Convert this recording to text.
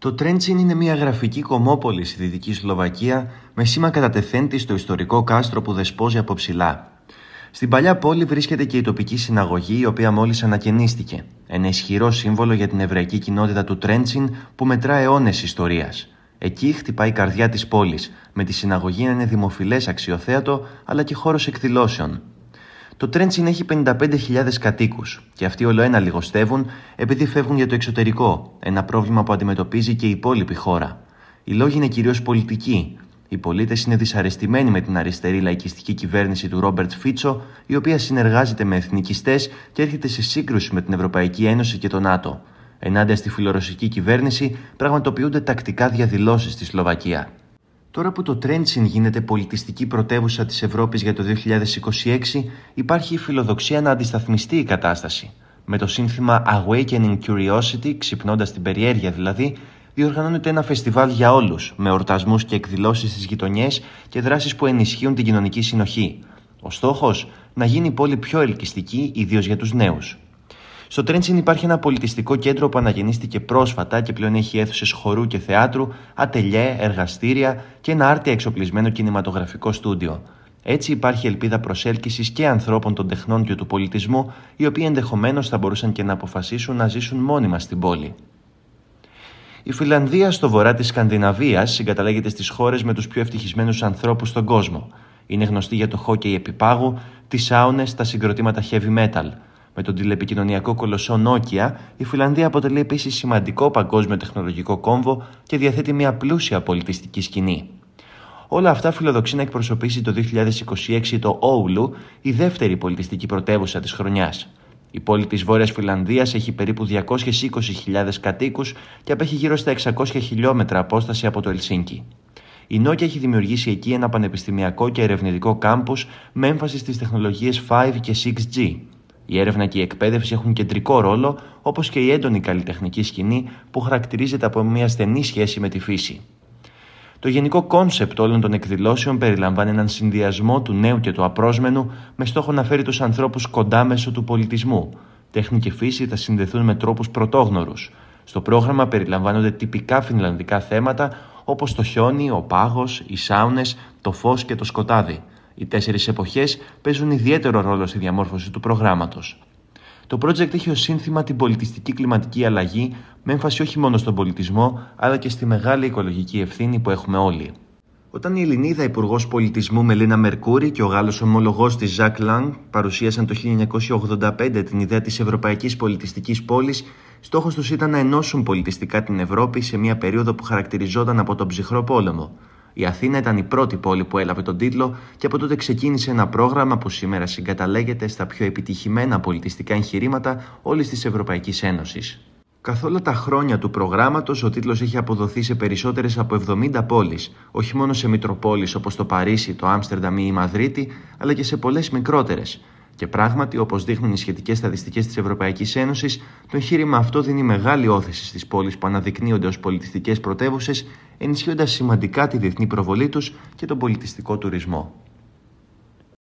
Το Τρέντσιν είναι μια γραφική κομμόπολη στη Δυτική Σλοβακία με σήμα κατά τεθέν στο ιστορικό κάστρο που δεσπόζει από ψηλά. Στην παλιά πόλη βρίσκεται και η τοπική συναγωγή, η οποία μόλις ανακαινίστηκε. Ένα ισχυρό σύμβολο για την εβραϊκή κοινότητα του Τρέντσιν που μετρά αιώνες ιστορίας. Εκεί χτυπάει η καρδιά της πόλης, με τη συναγωγή να είναι δημοφιλές αξιοθέατο αλλά και χώρος εκδηλώσεων. Το Τρέντσιν έχει 55.000 κατοίκους και αυτοί ολοένα λιγοστεύουν επειδή φεύγουν για το εξωτερικό, ένα πρόβλημα που αντιμετωπίζει και η υπόλοιπη χώρα. Οι λόγοι είναι κυρίως πολιτικοί. Οι πολίτες είναι δυσαρεστημένοι με την αριστερή λαϊκιστική κυβέρνηση του Ρόμπερτ Φίτσο, η οποία συνεργάζεται με εθνικιστές και έρχεται σε σύγκρουση με την Ευρωπαϊκή Ένωση και το ΝΑΤΟ. Ενάντια στη φιλορωσική κυβέρνηση πραγματοποιούνται τακτικά διαδηλώσεις στη Σλοβακία. Τώρα που το Τρέντσιν γίνεται πολιτιστική πρωτεύουσα της Ευρώπης για το 2026, υπάρχει η φιλοδοξία να αντισταθμιστεί η κατάσταση. Με το σύνθημα Awakening Curiosity, ξυπνώντας την περιέργεια δηλαδή, διοργανώνεται ένα φεστιβάλ για όλους, με εορτασμούς και εκδηλώσεις στις γειτονιές και δράσεις που ενισχύουν την κοινωνική συνοχή. Ο στόχος, να γίνει η πόλη πιο ελκυστική, ιδίως για τους νέους. Στο Τρέντσιν υπάρχει ένα πολιτιστικό κέντρο που αναγεννίστηκε πρόσφατα και πλέον έχει αίθουσες χορού και θεάτρου, ατελιέ, εργαστήρια και ένα άρτια εξοπλισμένο κινηματογραφικό στούντιο. Έτσι υπάρχει ελπίδα προσέλκυσης και ανθρώπων των τεχνών και του πολιτισμού, οι οποίοι ενδεχομένως θα μπορούσαν και να αποφασίσουν να ζήσουν μόνιμα στην πόλη. Η Φινλανδία, στο βορρά της Σκανδιναβίας, συγκαταλέγεται στις χώρες με τους πιο ευτυχισμένους ανθρώπους στον κόσμο. Είναι γνωστή για το χόκεϊ επιπάγου, τις σάουνες, τα συγκροτήματα heavy metal. Με τον τηλεπικοινωνιακό κολοσσό Nokia, η Φινλανδία αποτελεί επίσης σημαντικό παγκόσμιο τεχνολογικό κόμβο και διαθέτει μια πλούσια πολιτιστική σκηνή. Όλα αυτά φιλοδοξεί να εκπροσωπήσει το 2026 το Oulu, η δεύτερη πολιτιστική πρωτεύουσα της χρονιάς. Η πόλη της Βόρειας Φινλανδίας έχει περίπου 220.000 κατοίκους και απέχει γύρω στα 600 χιλιόμετρα απόσταση από το Ελσίνκι. Η Nokia έχει δημιουργήσει εκεί ένα πανεπιστημιακό και ερευνητικό κάμπους με έμφαση στις τεχνολογίες 5 και 6G. Η έρευνα και η εκπαίδευση έχουν κεντρικό ρόλο, όπως και η έντονη καλλιτεχνική σκηνή που χαρακτηρίζεται από μια στενή σχέση με τη φύση. Το γενικό κόνσεπτ όλων των εκδηλώσεων περιλαμβάνει έναν συνδυασμό του νέου και του απρόσμενου με στόχο να φέρει τους ανθρώπους κοντά μέσω του πολιτισμού. Τέχνη και φύση θα συνδεθούν με τρόπους πρωτόγνωρους. Στο πρόγραμμα περιλαμβάνονται τυπικά φινλανδικά θέματα όπως το χιόνι, ο πάγος, οι σάουνες, το φως και το σκοτάδι. Οι 4 εποχές παίζουν ιδιαίτερο ρόλο στη διαμόρφωση του προγράμματος. Το project έχει ως σύνθημα την πολιτιστική κλιματική αλλαγή, με έμφαση όχι μόνο στον πολιτισμό, αλλά και στη μεγάλη οικολογική ευθύνη που έχουμε όλοι. Όταν η Ελληνίδα Υπουργός Πολιτισμού Μελίνα Μερκούρη και ο Γάλλος ομολογός της Ζακ Λανγκ παρουσίασαν το 1985 την ιδέα της Ευρωπαϊκής Πολιτιστικής Πόλης, στόχος τους ήταν να ενώσουν πολιτιστικά την Ευρώπη σε μια περίοδο που χαρακτηριζόταν από τον ψυχρό πόλεμο. Η Αθήνα ήταν η πρώτη πόλη που έλαβε τον τίτλο και από τότε ξεκίνησε ένα πρόγραμμα που σήμερα συγκαταλέγεται στα πιο επιτυχημένα πολιτιστικά εγχειρήματα όλης της Ευρωπαϊκής Ένωσης. Καθ' όλα τα χρόνια του προγράμματος, ο τίτλος έχει αποδοθεί σε περισσότερες από 70 πόλεις, όχι μόνο σε μητροπόλεις όπως το Παρίσι, το Άμστερνταμ ή η Μαδρίτη, αλλά και σε πολλές μικρότερες. Και πράγματι, όπως δείχνουν οι σχετικές στατιστικές της Ευρωπαϊκής Ένωσης, το εγχείρημα αυτό δίνει μεγάλη όθηση στις πόλεις που αναδεικνύονται ως πολιτιστικές πρωτεύουσες, ενισχύοντας σημαντικά τη διεθνή προβολή τους και τον πολιτιστικό τουρισμό.